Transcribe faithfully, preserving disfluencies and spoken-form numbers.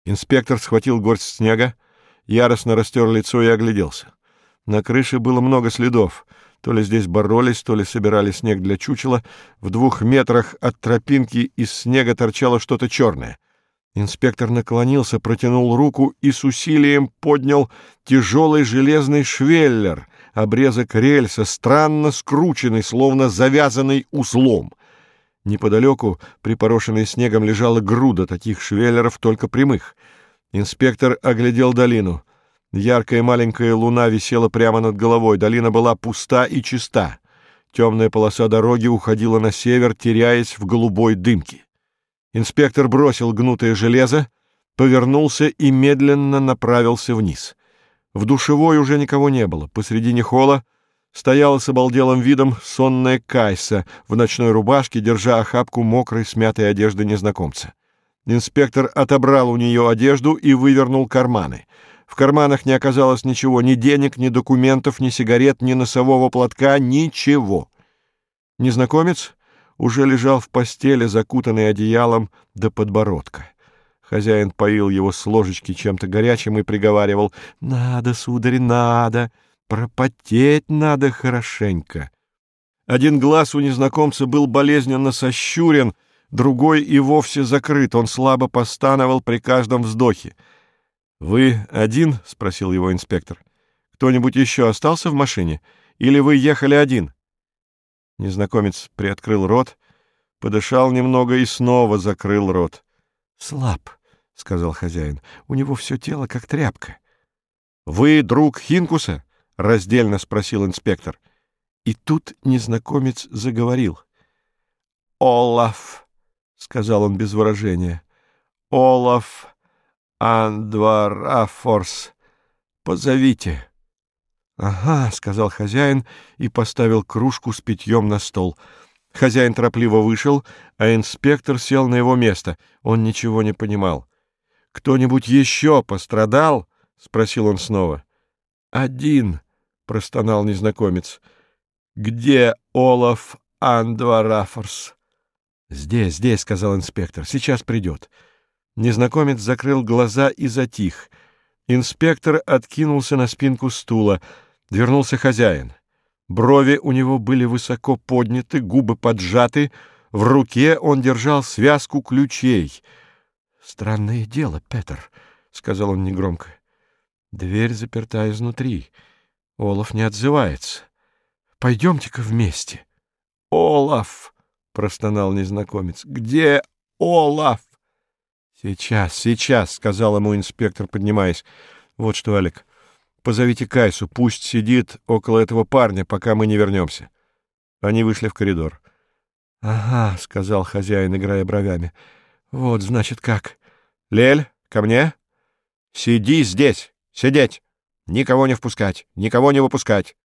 Инспектор схватил горсть снега, яростно растер лицо и огляделся. На крыше было много следов. То ли здесь боролись, то ли собирали снег для чучела. В двух метрах от тропинки из снега торчало что-то черное. Инспектор наклонился, протянул руку и с усилием поднял тяжелый железный швеллер, обрезок рельса, странно скрученный, словно завязанный узлом. Неподалеку, припорошенной снегом, лежала груда таких швеллеров, только прямых. Инспектор оглядел долину. Яркая маленькая луна висела прямо над головой. Долина была пуста и чиста. Темная полоса дороги уходила на север, теряясь в голубой дымке. Инспектор бросил гнутое железо, повернулся и медленно направился вниз. В душевой уже никого не было. Посредине холла стояла с обалделым видом сонная Кайса в ночной рубашке, держа охапку мокрой смятой одежды незнакомца. Инспектор отобрал у нее одежду и вывернул карманы. В карманах не оказалось ничего, ни денег, ни документов, ни сигарет, ни носового платка, ничего. Незнакомец уже лежал в постели, закутанный одеялом до подбородка. Хозяин поил его с ложечки чем-то горячим и приговаривал: «Надо, сударь, надо, пропотеть надо хорошенько». Один глаз у незнакомца был болезненно сощурен, другой и вовсе закрыт, он слабо постановал при каждом вздохе. «Вы один?» — спросил его инспектор. «Кто-нибудь еще остался в машине? Или вы ехали один?» Незнакомец приоткрыл рот, подышал немного и снова закрыл рот. «Слаб», — сказал хозяин, — «у него все тело как тряпка». «Вы друг Хинкуса?» — раздельно спросил инспектор. И тут незнакомец заговорил. «Олаф», — сказал он без выражения, — «Олаф Андварафорс, позовите». «Ага», — сказал хозяин и поставил кружку с питьем на стол. Хозяин торопливо вышел, а инспектор сел на его место. Он ничего не понимал. «Кто-нибудь еще пострадал?» — спросил он снова. «Один», — простонал незнакомец. «Где Олаф Андварафорс?» «Здесь, здесь», — сказал инспектор. «Сейчас придет». Незнакомец закрыл глаза и затих. Инспектор откинулся на спинку стула. Вернулся хозяин. Брови у него были высоко подняты, губы поджаты. В руке он держал связку ключей. «Странное дело, Петер», — сказал он негромко. «Дверь заперта изнутри. Олаф не отзывается. Пойдемте-ка вместе». «Олаф», — простонал незнакомец, — «где Олаф?» «Сейчас, сейчас», — сказал ему инспектор, поднимаясь. «Вот что, Алик, позовите Кайсу, пусть сидит около этого парня, пока мы не вернемся». Они вышли в коридор. «Ага», — сказал хозяин, играя бровями. «Вот, значит, как». «Лель, ко мне. Сиди здесь, сидеть. Никого не впускать, никого не выпускать».